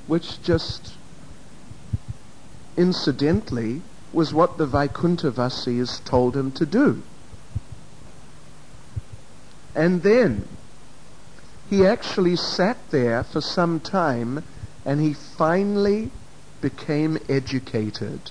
which just incidentally was what the Vaikuntavasis told him to do. And then he actually sat there for some time, and he finally became educated.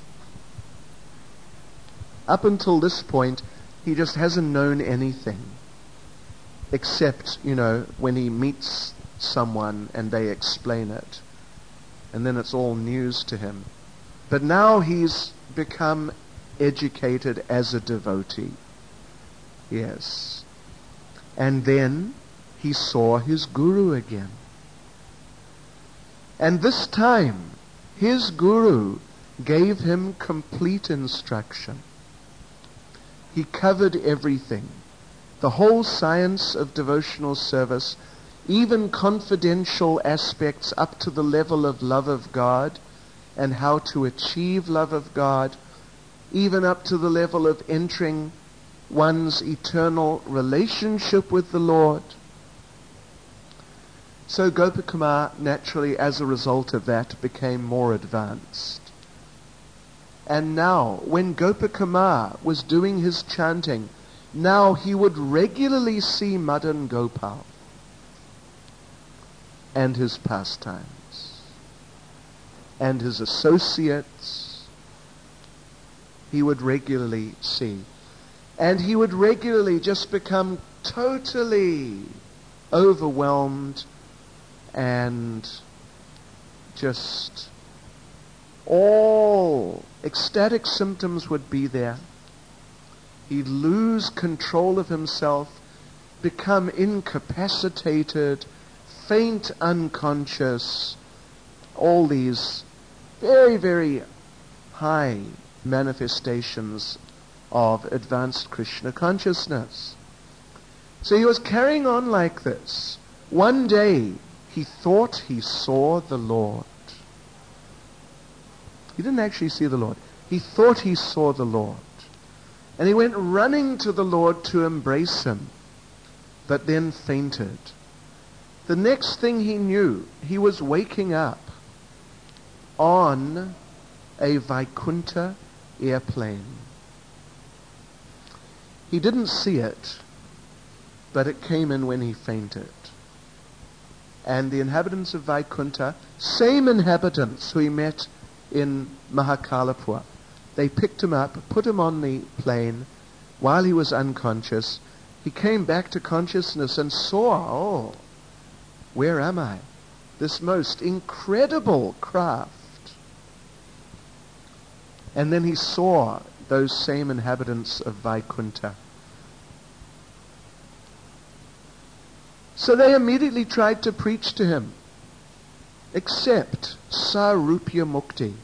Up until this point, he just hasn't known anything, except, when he meets someone and they explain it. And then it's all news to him. But now he's become educated as a devotee. Yes. And then he saw his guru again. And this time, his guru gave him complete instruction. He covered everything. The whole science of devotional service, even confidential aspects up to the level of love of God and how to achieve love of God, even up to the level of entering one's eternal relationship with the Lord. So Gopakumar, naturally, as a result of that, became more advanced. And now, when Gopakumar was doing his chanting, now he would regularly see Madan Gopal and his pastimes and his associates. He would regularly see. And he would regularly just become totally overwhelmed, and just all ecstatic symptoms would be there. He'd lose control of himself, become incapacitated, faint, unconscious, all these very, very high manifestations of advanced Krishna consciousness. So he was carrying on like this. One day, he thought he saw the Lord. He didn't actually see the Lord. He thought he saw the Lord. And he went running to the Lord to embrace him, but then fainted. The next thing he knew, he was waking up on a Vaikuntha airplane. He didn't see it, but it came in when he fainted. And the inhabitants of Vaikuntha, same inhabitants who he met in Mahakalapur, they picked him up, put him on the plane while he was unconscious. He came back to consciousness and saw, where am I? This most incredible craft. And then he saw those same inhabitants of Vaikuntha. So they immediately tried to preach to him, accept Sarupya Mukti.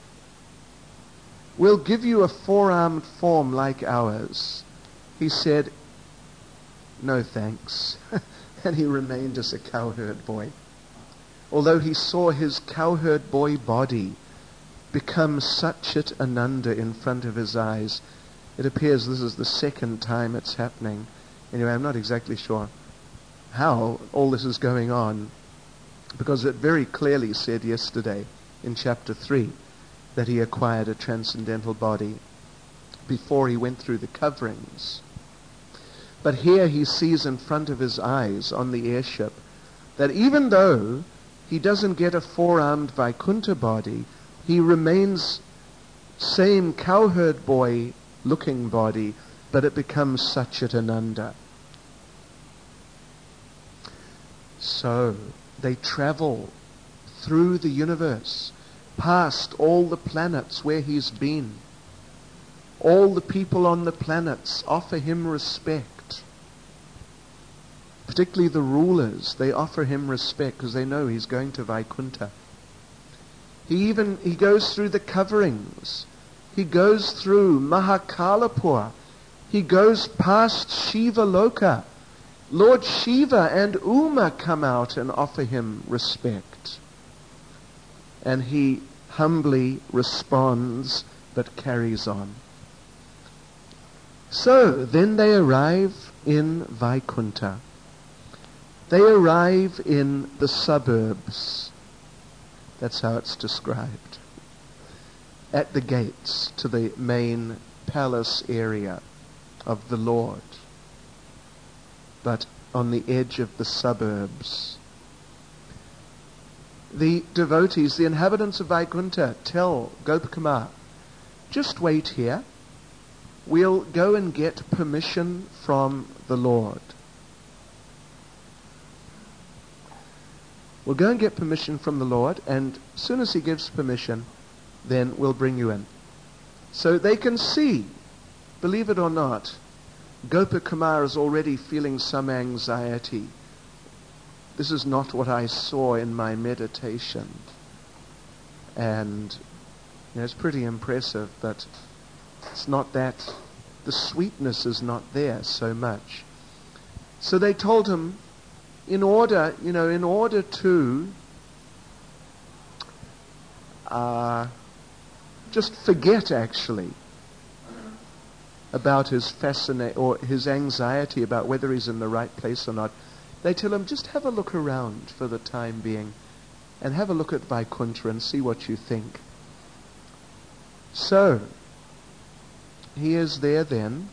We'll give you a four-armed form like ours. He said, no thanks. And he remained as a cowherd boy. Although he saw his cowherd boy body become Satchit Ananda in front of his eyes. It appears this is the second time it's happening. Anyway, I'm not exactly sure how all this is going on, because it very clearly said yesterday in chapter 3 that he acquired a transcendental body before he went through the coverings. But here he sees in front of his eyes on the airship that even though he doesn't get a four-armed Vaikuntha body, he remains same cowherd boy looking body, but it becomes Satchit Ananda. So they travel through the universe, past all the planets where he's been. All the people on the planets offer him respect. Particularly the rulers, they offer him respect because they know he's going to Vaikuntha. He goes through the coverings. He goes through Mahakalapur. He goes past Shiva Loka. Lord Shiva and Uma come out and offer him respect. And he humbly responds, but carries on. So, then they arrive in Vaikuntha. They arrive in the suburbs. That's how it's described. At the gates to the main palace area of the Lord, but on the edge of the suburbs. The devotees, the inhabitants of Vaikuntha, tell Gopakumar, just wait here. We'll go and get permission from the Lord. We'll go and get permission from the Lord, and as soon as he gives permission, then we'll bring you in. So they can see, believe it or not, Gopakumar is already feeling some anxiety. This is not what I saw in my meditation. And it's pretty impressive, but it's not that, the sweetness is not there so much. So they told him, in order to just forget actually about his or his anxiety about whether he's in the right place or not, they tell him, just have a look around for the time being and have a look at Vaikuntha and see what you think. So he is there then.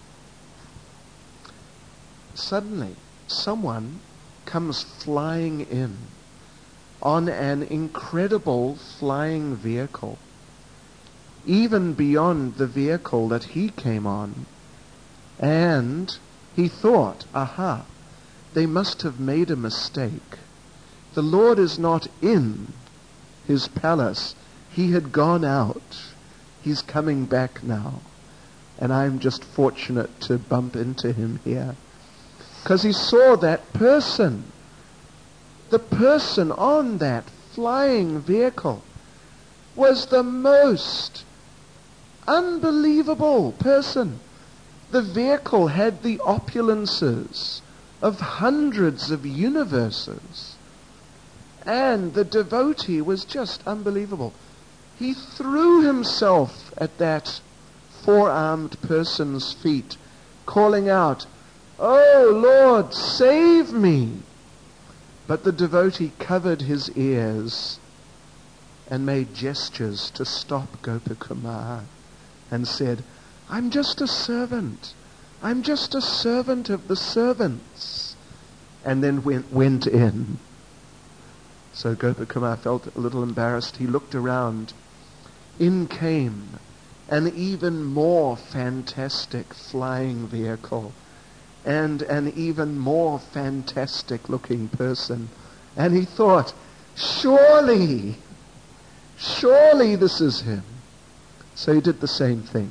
Suddenly someone comes flying in on an incredible flying vehicle, even beyond the vehicle that he came on. And he thought, aha, they must have made a mistake. The Lord is not in his palace. He had gone out. He's coming back now. And I'm just fortunate to bump into him here. Because he saw that person. The person on that flying vehicle was the most unbelievable person. The vehicle had the opulences of hundreds of universes. And the devotee was just unbelievable. He threw himself at that four-armed person's feet, calling out, "Oh Lord, save me!" But the devotee covered his ears and made gestures to stop Gopakumar and said, "I'm just a servant. I'm just a servant of the servants." And then went in. So Gopakumar felt a little embarrassed. He looked around. In came an even more fantastic flying vehicle and an even more fantastic looking person. And he thought, surely this is him. So he did the same thing.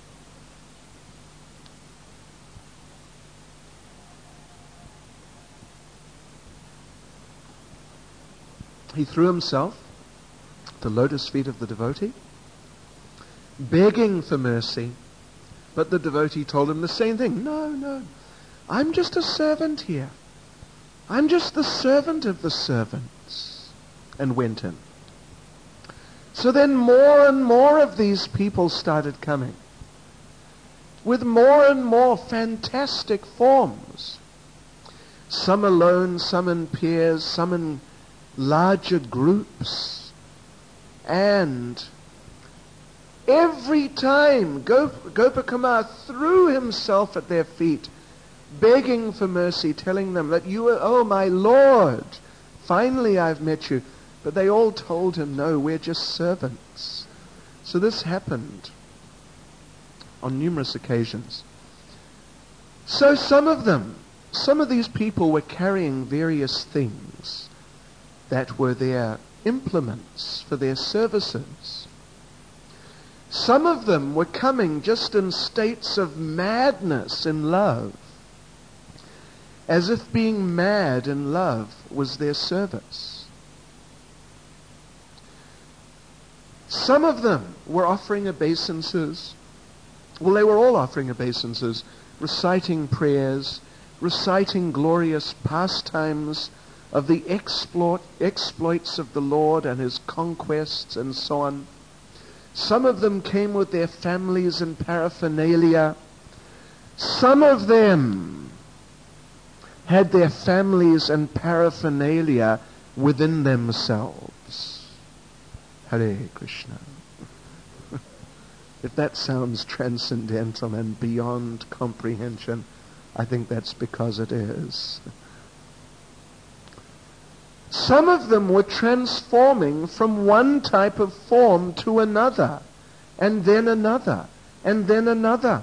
He threw himself at the lotus feet of the devotee, begging for mercy. But the devotee told him the same thing. No, I'm just a servant here. I'm just the servant of the servants. And went in. So then more and more of these people started coming, with more and more fantastic forms. Some alone, some in pairs, some in larger groups. And every time Gopakumar threw himself at their feet, begging for mercy, telling them that you are, oh my Lord, finally I've met you. But they all told him, no, we're just servants. So this happened on numerous occasions. So some of these people were carrying various things that were their implements for their services. Some of them were coming just in states of madness in love, as if being mad in love was their service. Some of them were offering obeisances. Well, they were all offering obeisances, reciting prayers, reciting glorious pastimes of the exploits of the Lord and his conquests and so on. Some of them came with their families and paraphernalia. Some of them had their families and paraphernalia within themselves. Hare Krishna. If that sounds transcendental and beyond comprehension, I think that's because it is. Some of them were transforming from one type of form to another, and then another, and then another.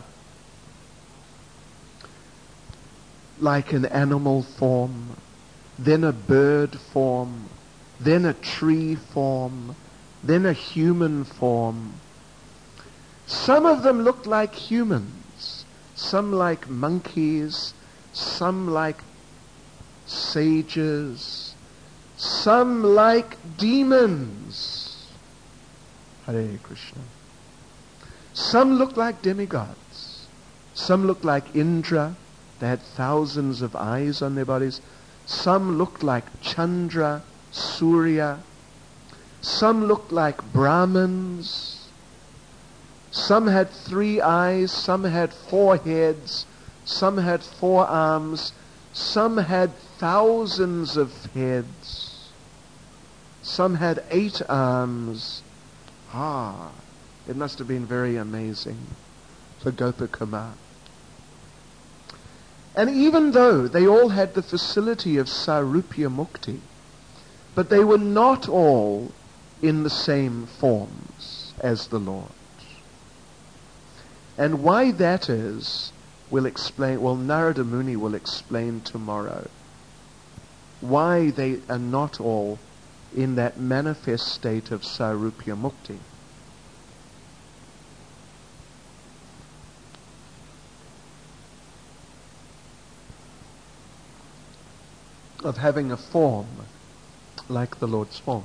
Like an animal form, then a bird form, then a tree form, then a human form. Some of them looked like humans, some like monkeys, some like sages, some like demons. Hare Krishna. Some looked like demigods. Some looked like Indra. They had thousands of eyes on their bodies. Some looked like Chandra, Surya. Some looked like Brahmins. Some had 3 eyes, some had 4 heads, some had 4 arms, some had thousands of heads, some had 8 arms. It must have been very amazing for Gopakumar. And even though they all had the facility of Sarupya Mukti, but they were not all in the same forms as the Lord. And why that is, Narada Muni will explain tomorrow. Why they are not all in that manifest state of Sarupya Mukti. Of having a form like the Lord's form.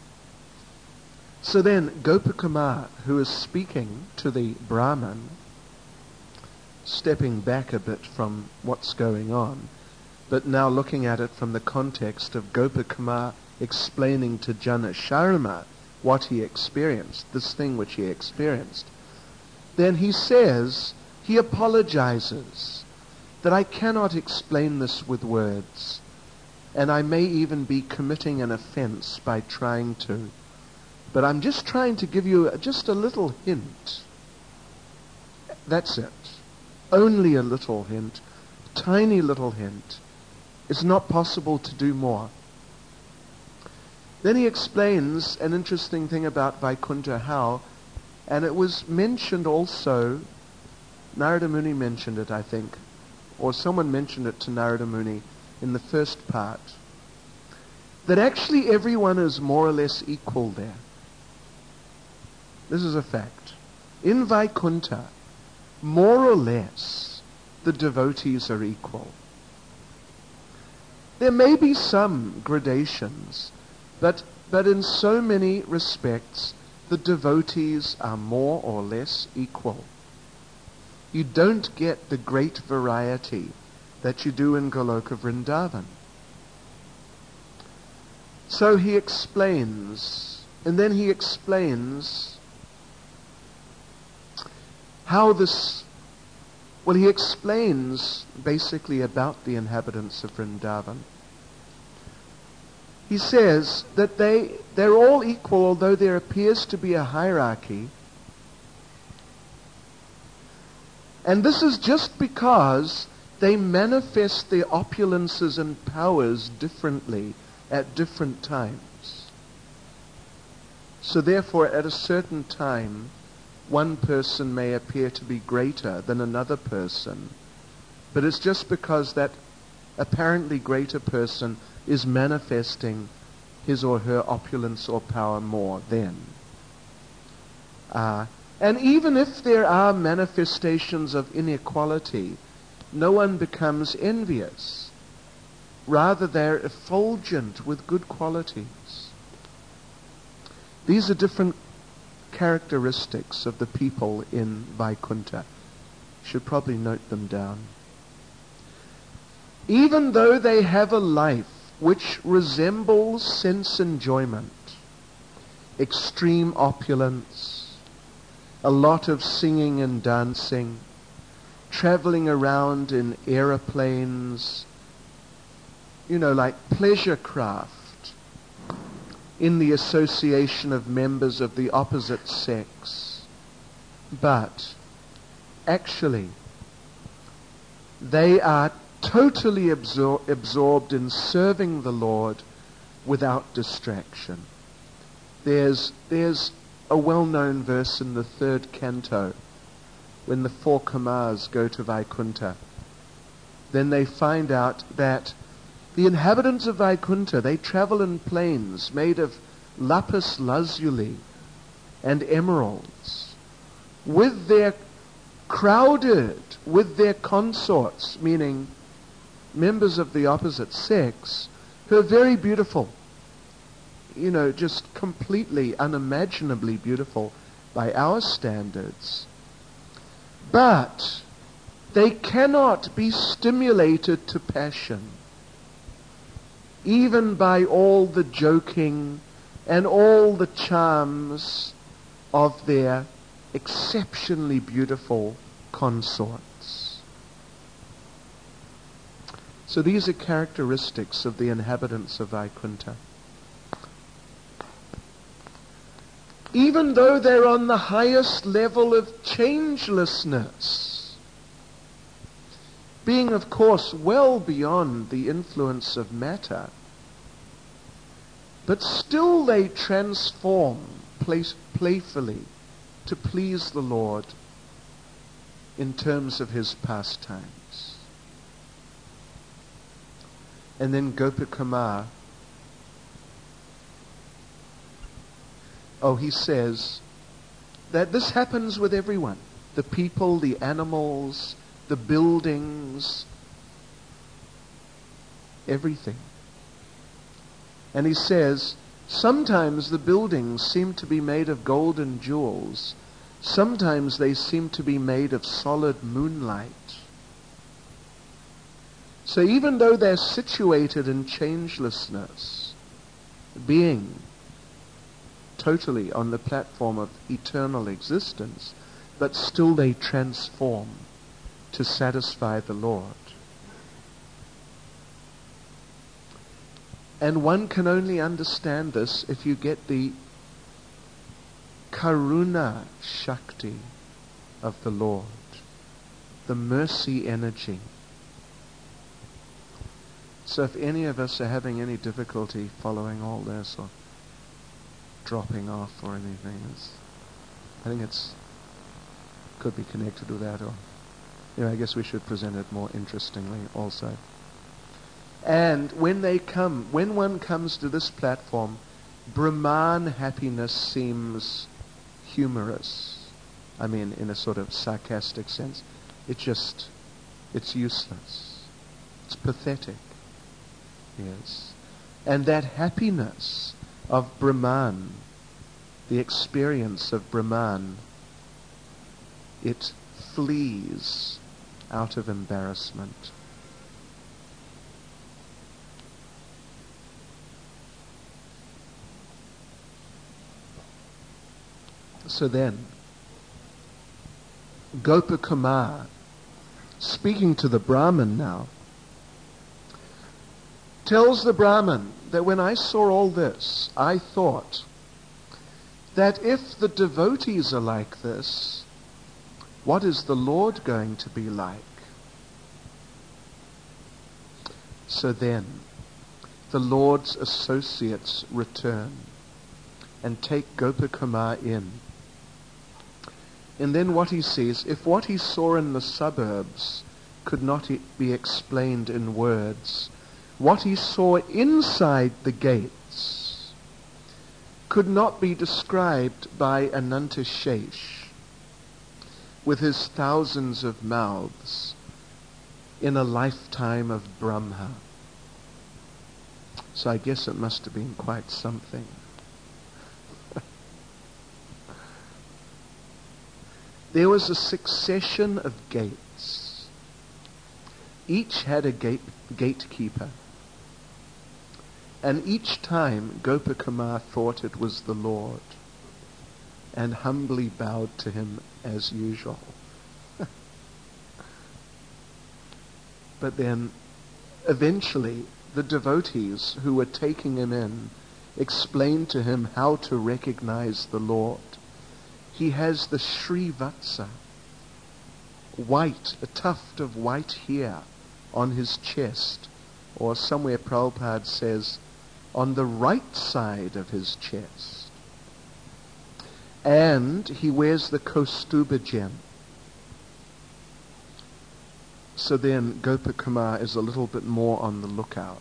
So then Gopakumar, who is speaking to the Brahman, stepping back a bit from what's going on, but now looking at it from the context of Gopakumar explaining to Jana Sharma what he experienced, this thing which he experienced, then he says, he apologizes that I cannot explain this with words, and I may even be committing an offense by trying to. But I'm just trying to give you just a little hint. That's it. Only a little hint. Tiny little hint. It's not possible to do more. Then he explains an interesting thing about Vaikuntha, how, and it was mentioned also, Narada Muni mentioned it, I think, or someone mentioned it to Narada Muni in the first part, that actually everyone is more or less equal there. This is a fact. In Vaikuntha, more or less, the devotees are equal. There may be some gradations, but in so many respects, the devotees are more or less equal. You don't get the great variety that you do in Goloka Vrindavan. So he explains, and then he explains how this, he explains basically about the inhabitants of Vrindavan. He says that they're all equal, although there appears to be a hierarchy. And this is just because they manifest their opulences and powers differently at different times. So therefore, at a certain time, one person may appear to be greater than another person, but it's just because that apparently greater person is manifesting his or her opulence or power more then. And even if there are manifestations of inequality, no one becomes envious. Rather, they're effulgent with good qualities. These are different characteristics of the people in Vaikuntha. You should probably note them down. Even though they have a life which resembles sense enjoyment, extreme opulence, a lot of singing and dancing, traveling around in aeroplanes, like pleasure craft, in the association of members of the opposite sex, but actually they are totally absorbed in serving the Lord without distraction. There's a well-known verse in the 3rd canto when the 4 Kumars go to Vaikuntha. Then they find out that the inhabitants of Vaikuntha, they travel in planes made of lapis lazuli and emeralds, crowded with their consorts, meaning members of the opposite sex, who are very beautiful, just completely unimaginably beautiful by our standards. But they cannot be stimulated to passion, even by all the joking and all the charms of their exceptionally beautiful consorts. So these are characteristics of the inhabitants of Vaikuntha. Even though they're on the highest level of changelessness, being, of course, well beyond the influence of matter, but still they transform playfully to please the Lord in terms of his pastimes. And then Gopakumar, he says that this happens with everyone. The people, the animals, the buildings, everything. And he says, sometimes the buildings seem to be made of gold and jewels. Sometimes they seem to be made of solid moonlight. So even though they're situated in changelessness, being totally on the platform of eternal existence, but still they transform to satisfy the Lord. And one can only understand this if you get the Karuna Shakti of the Lord, the mercy energy. So if any of us are having any difficulty following all this or dropping off or anything, I think could be connected with that, or I guess we should present it more interestingly also. And when one comes to this platform, Brahman happiness seems humorous. I mean, in a sort of sarcastic sense. It's useless. It's pathetic. Yes. And that happiness of Brahman, the experience of Brahman, it flees out of embarrassment. So then, Gopakumar, speaking to the Brahmin now, tells the Brahmin that when I saw all this, I thought that if the devotees are like this, what is the Lord going to be like? So then, the Lord's associates return and take Gopakumar in. And then what he sees, if what he saw in the suburbs could not be explained in words, what he saw inside the gates could not be described by Anantashesh with his thousands of mouths in a lifetime of Brahma. So I guess it must have been quite something. There was a succession of gates. Each had a gatekeeper. And each time Gopakumar thought it was the Lord and humbly bowed to him as usual. But then eventually the devotees who were taking him in explained to him how to recognize the Lord. He has the Srivatsa, white, a tuft of white hair on his chest, or somewhere Prabhupada says, on the right side of his chest. And he wears the Kaustuba gem. So then Gopakumar is a little bit more on the lookout.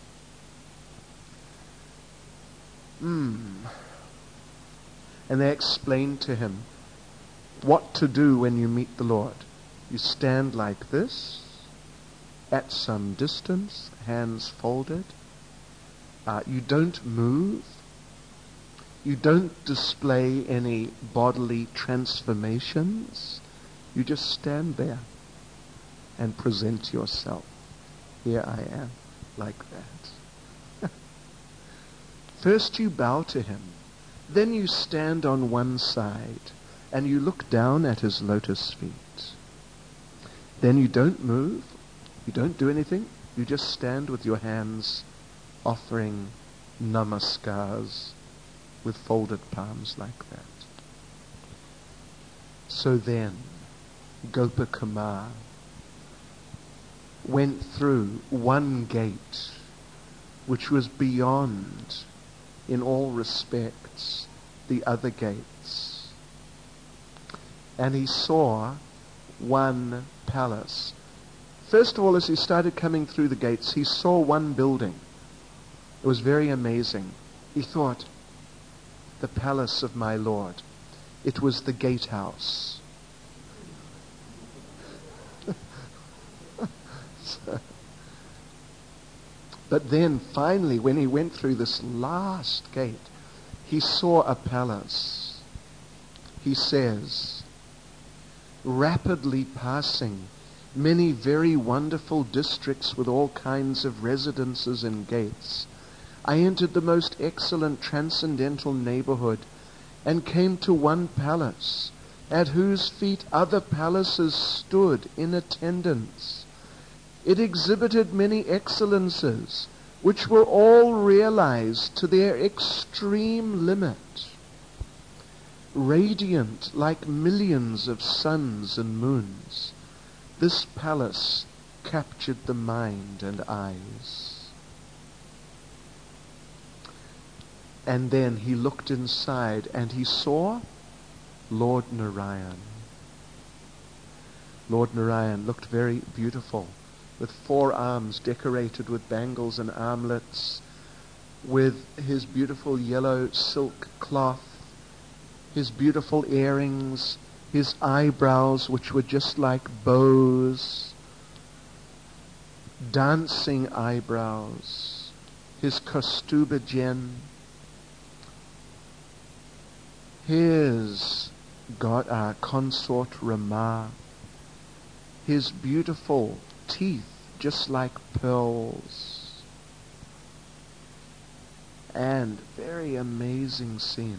And they explained to him what to do when you meet the Lord. You stand like this, at some distance, hands folded. You don't move. You don't display any bodily transformations. You just stand there and present yourself. Here I am, like that. First you bow to him. Then you stand on one side and you look down at his lotus feet. Then you don't move. You don't do anything. You just stand with your hands offering namaskars with folded palms like that. So then Gopakumar went through one gate which was beyond, in all respects, the other gates. And he saw one palace. First of all, as he started coming through the gates, he saw one building. It was very amazing. He thought, the palace of my Lord. It was the gatehouse. But then finally, when he went through this last gate, he saw a palace. He says, rapidly passing many very wonderful districts with all kinds of residences and gates, I entered the most excellent transcendental neighborhood and came to one palace, at whose feet other palaces stood in attendance. It exhibited many excellences, which were all realized to their extreme limit. Radiant like millions of suns and moons, this palace captured the mind and eyes. And then he looked inside and he saw Lord Narayan. Lord Narayan looked very beautiful, with 4 arms decorated with bangles and armlets, with his beautiful yellow silk cloth, his beautiful earrings, his eyebrows which were just like bows, dancing eyebrows, his Kaustuba gem, his consort Rama, his beautiful teeth just like pearls, and very amazing scene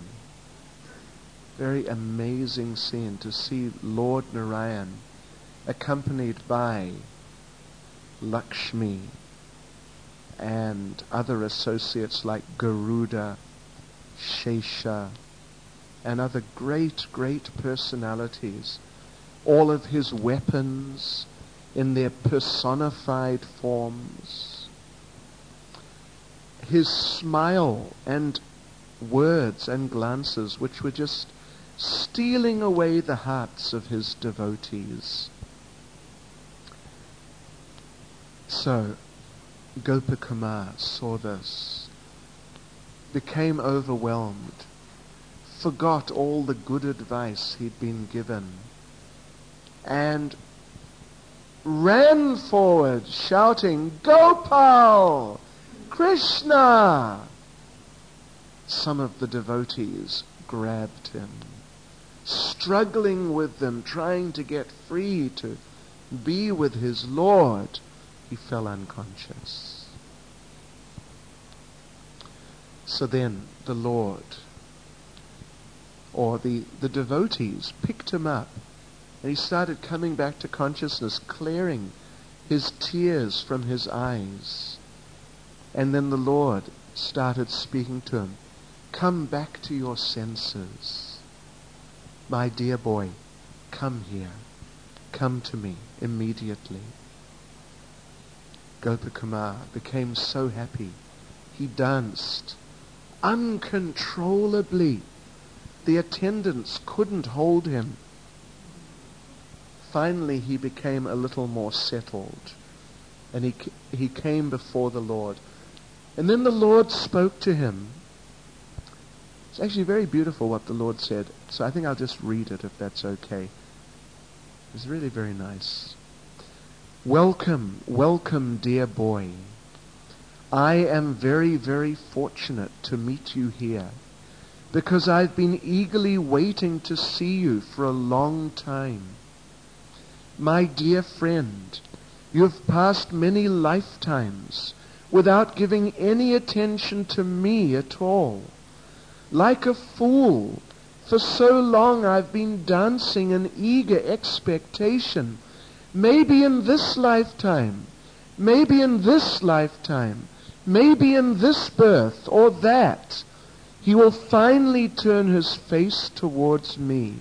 to see Lord Narayan accompanied by Lakshmi and other associates like Garuda, Shesha, and other great personalities, all of his weapons in their personified forms, his smile and words and glances which were just stealing away the hearts of his devotees. So Gopakumar saw this, became overwhelmed, forgot all the good advice he'd been given, and ran forward shouting, "Gopal! Krishna!" Some of the devotees grabbed him, struggling with them, trying to get free to be with his Lord. He fell unconscious. So then the Lord, or the devotees, picked him up, and he started coming back to consciousness, clearing his tears from his eyes. And then the Lord started speaking to him. Come back to your senses. My dear boy, come here. Come to me immediately. Gopakumar became so happy. He danced uncontrollably. The attendants couldn't hold him. Finally, he became a little more settled, and he came before the Lord. And then the Lord spoke to him. It's actually very beautiful what the Lord said, so I think I'll just read it if that's okay. It's really very nice. Welcome, welcome, dear boy. I am very, very fortunate to meet you here, because I've been eagerly waiting to see you for a long time. My dear friend, you have passed many lifetimes without giving any attention to me at all. Like a fool, for so long I've been dancing in eager expectation. Maybe in this lifetime, maybe in this lifetime, maybe in this birth or that, he will finally turn his face towards me.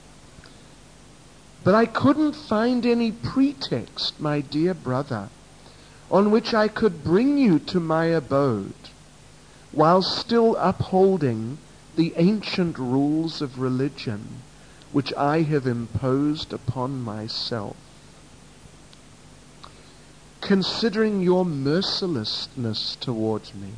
But I couldn't find any pretext, my dear brother, on which I could bring you to my abode, while still upholding the ancient rules of religion which I have imposed upon myself. Considering your mercilessness towards me,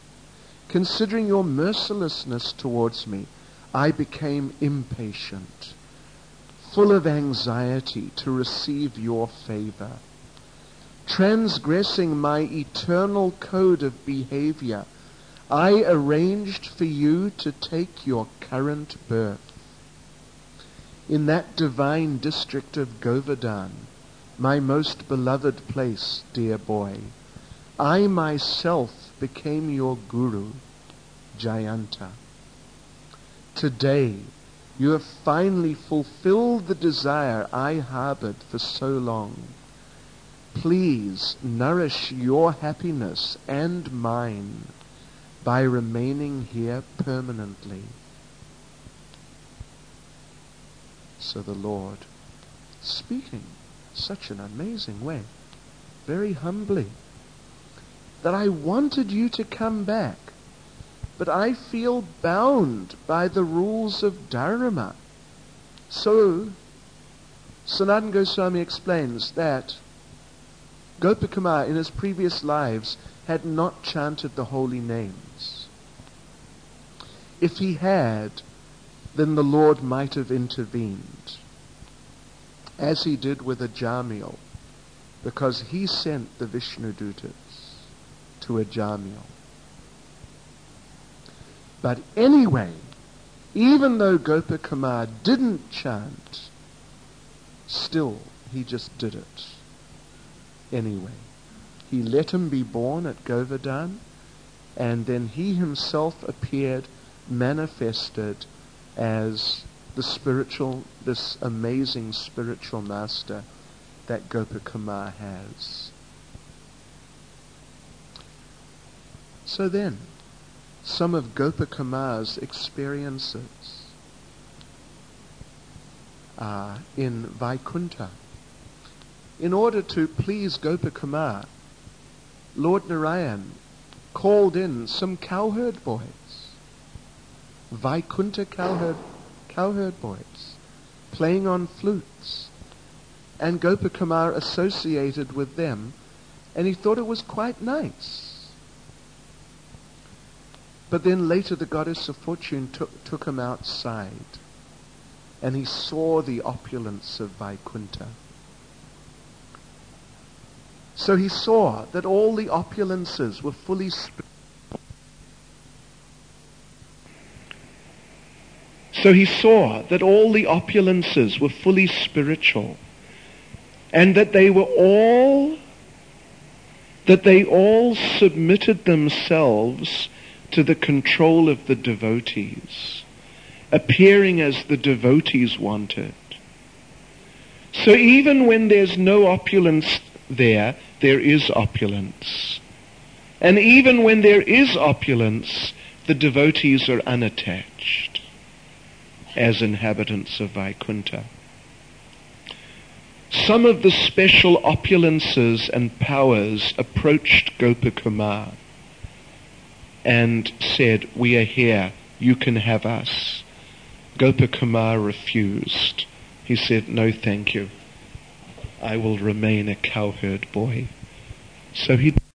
I became impatient, full of anxiety to receive your favor. Transgressing my eternal code of behavior, I arranged for you to take your current birth. In that divine district of Govardhan, my most beloved place, dear boy, I myself became your guru, Jayanta. Today, you have finally fulfilled the desire I harbored for so long. Please nourish your happiness and mine by remaining here permanently. So the Lord, speaking such an amazing way, very humbly, that I wanted you to come back, but I feel bound by the rules of Dharma. So, Sanatana Goswami explains that Gopakumar in his previous lives had not chanted the holy names. If he had, then the Lord might have intervened, as he did with Ajamil, because he sent the Vishnudutas to Ajamil. But anyway, even though Gopakumar didn't chant, still he just did it anyway. He let him be born at Govardhan, and then he himself appeared, manifested as this amazing spiritual master that Gopakumar has. So then, some of Gopakumar's experiences are in Vaikuntha. In order to please Gopakumar, Lord Narayan called in some cowherd boys, Vaikuntha cowherd boys, playing on flutes, and Gopakumar associated with them, and he thought it was quite nice. But then later the goddess of fortune took him outside, and he saw the opulence of Vaikuntha. So he saw that all the opulences were fully spiritual. And that they all submitted themselves to the control of the devotees, appearing as the devotees wanted. So even when there's no opulence there is opulence. And even when there is opulence, the devotees are unattached as inhabitants of Vaikuntha. Some of the special opulences and powers approached Gopakumar and said, "We are here, you can have us." Gopakumar refused. He said, "No, thank you. I will remain a cowherd boy." So he